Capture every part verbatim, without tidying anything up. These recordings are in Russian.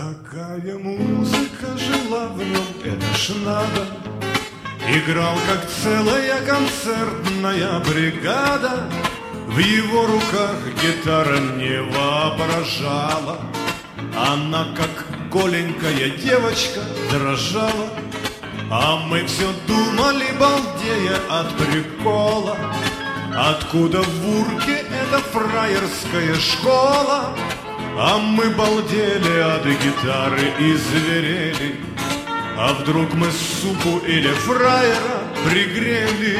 Какая музыка жила в нем, это ж надо. Играл, как целая концертная бригада. В его руках гитара не воображала. Она, как голенькая девочка, дрожала. А мы все думали, балдея от прикола, откуда в Урке эта фраерская школа. А мы балдели от гитары и зверели. А вдруг мы супу или фраера пригрели?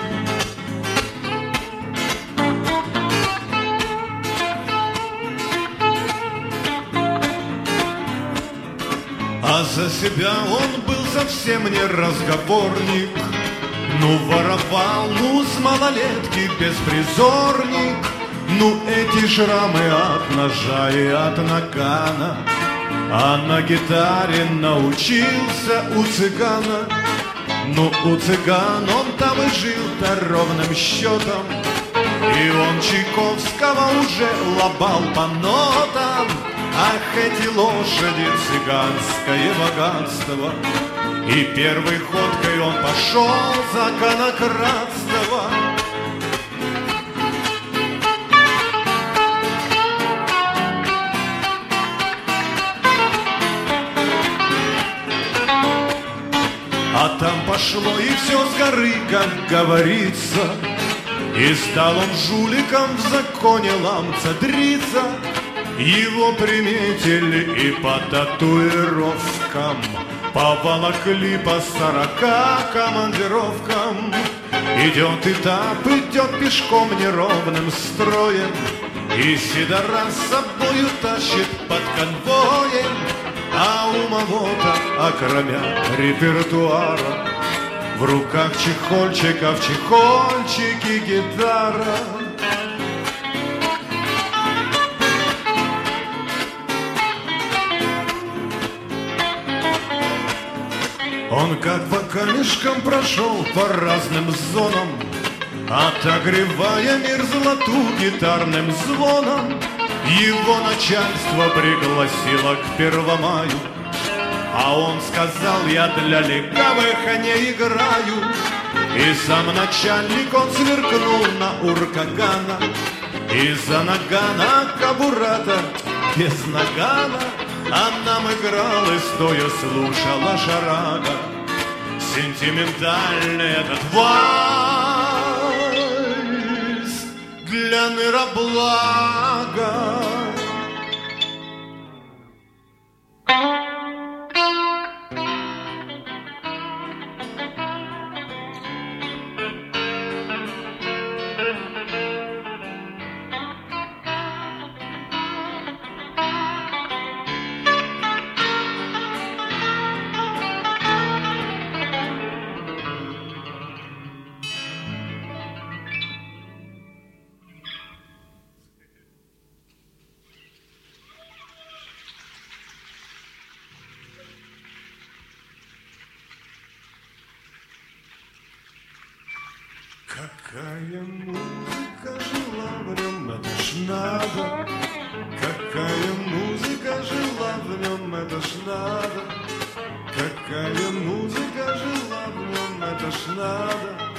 А за себя он был совсем не разговорник. Ну, воровал, ну, с малолетки беспризорник. Ну, эти шрамы от ножа и от нагана. А на гитаре научился у цыгана. Ну, у цыган он там и жил-то ровным счетом. И он Чайковского уже лобал по нотам. Ах, эти лошади, цыганское богатство. И первой ходкой он пошел за конократство. А там пошло и все с горы, как говорится. И стал он жуликом в законе ламца дриться. Его приметили и по татуировкам, поволокли по сорока командировкам. Идет этап, идет пешком неровным строем. И седора с собою тащит под конвоем. А у Мавота, окромя репертуара, в руках чехольчик, а в чехольчике гитара. Он как по камешкам прошел по разным зонам, отогревая мир золоту гитарным звоном. Его начальство пригласило к Первомаю, а он сказал: я для легавых не играю. И сам начальник он сверкнул на Уркагана. Из-за нагана кабурата без нагана. А нам играл и стоя слушала шарага. Сентиментальный этот вальс для нейроблага. Какая музыка жила в нем, это ж надо. Какая музыка жила в нем, это ж надо. Какая музыка жила в нем, это ж надо.